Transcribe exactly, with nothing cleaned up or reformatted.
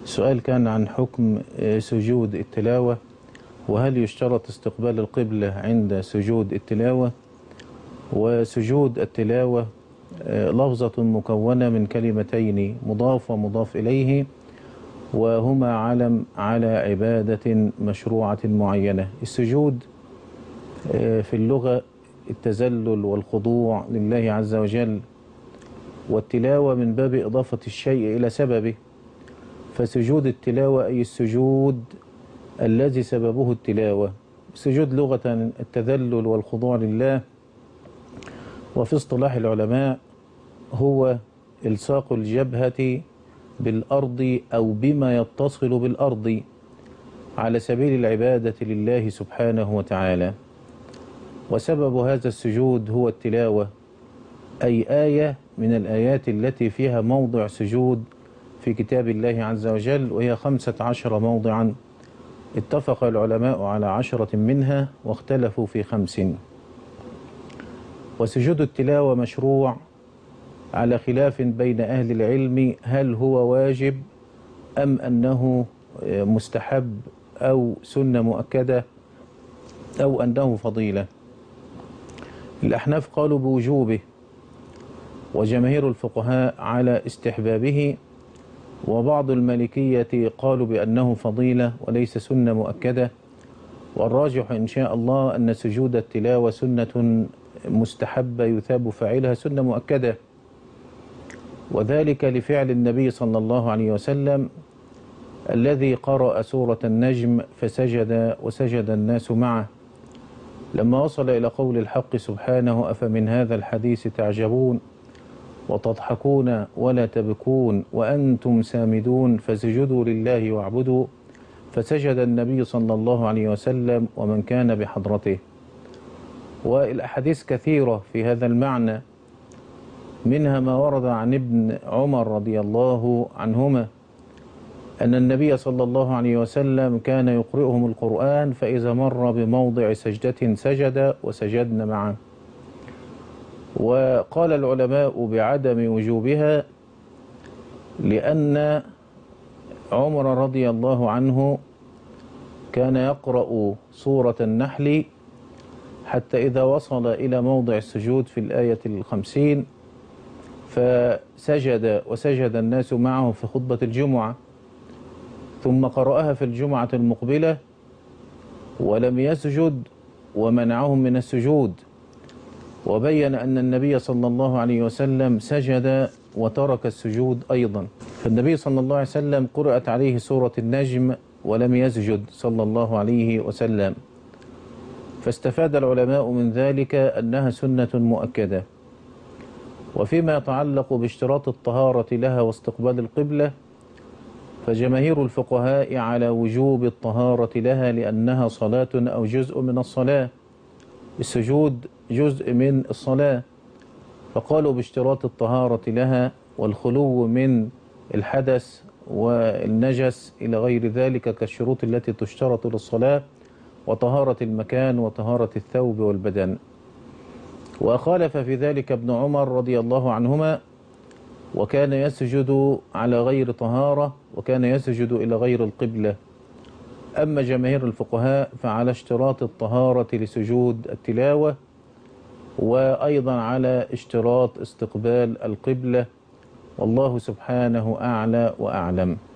السؤال كان عن حكم سجود التلاوة، وهل يشترط استقبال القبلة عند سجود التلاوة؟ وسجود التلاوة لفظة مكونة من كلمتين مضاف ومضاف إليه، وهما علم على عبادة مشروعة معينة. السجود في اللغة التذلل والخضوع لله عز وجل، والتلاوة من باب إضافة الشيء إلى سببه، فسجود التلاوة أي السجود الذي سببه التلاوة. السجود لغة التذلل والخضوع لله، وفي اصطلاح العلماء هو إلصاق الجبهة بالأرض أو بما يتصل بالأرض على سبيل العبادة لله سبحانه وتعالى. وسبب هذا السجود هو التلاوة، أي آية من الآيات التي فيها موضع سجود في كتاب الله عز وجل، وهي خمسة عشر موضعا، اتفق العلماء على عشرة منها واختلفوا في خمس. وسجود التلاوة مشروع على خلاف بين أهل العلم، هل هو واجب أم أنه مستحب أو سنة مؤكدة أو أنه فضيلة. الأحناف قالوا بوجوبه، وجماهير الفقهاء على استحبابه، وبعض المالكية قالوا بأنه فضيلة وليس سنة مؤكدة. والراجح إن شاء الله أن سجود التلاوة سنة مستحبة يثاب فاعلها سنة مؤكدة، وذلك لفعل النبي صلى الله عليه وسلم الذي قرأ سورة النجم فسجد وسجد الناس معه، لما وصل إلى قول الحق سبحانه: أفمن هذا الحديث تعجبون وتضحكون ولا تبكون وأنتم سامدون فاسجدوا لله واعبدوا، فسجد النبي صلى الله عليه وسلم ومن كان بحضرته. والأحاديث كثيرة في هذا المعنى، منها ما ورد عن ابن عمر رضي الله عنهما أن النبي صلى الله عليه وسلم كان يقرئهم القرآن، فإذا مر بموضع سجدة سجد وسجدن معه. وقال العلماء بعدم وجوبها لأن عمر رضي الله عنه كان يقرأ سورة النحل حتى إذا وصل إلى موضع السجود في الآية الخمسين فسجد وسجد الناس معه في خطبة الجمعة، ثم قرأها في الجمعة المقبلة ولم يسجد ومنعهم من السجود، وبين أن النبي صلى الله عليه وسلم سجد وترك السجود أيضا. فالنبي صلى الله عليه وسلم قرأت عليه سورة النجم ولم يسجد صلى الله عليه وسلم، فاستفاد العلماء من ذلك أنها سنة مؤكدة. وفيما يتعلق باشتراط الطهارة لها واستقبال القبلة، فجماهير الفقهاء على وجوب الطهارة لها لأنها صلاة أو جزء من الصلاة، السجود جزء من الصلاة، فقالوا باشتراط الطهارة لها والخلو من الحدث والنجس إلى غير ذلك كالشروط التي تشترط للصلاة، وطهارة المكان وطهارة الثوب والبدن. وخالف في ذلك ابن عمر رضي الله عنهما، وكان يسجد على غير طهارة وكان يسجد إلى غير القبلة. أما جماهير الفقهاء فعلى اشتراط الطهارة لسجود التلاوة، وأيضا على اشتراط استقبال القبلة، والله سبحانه أعلى وأعلم.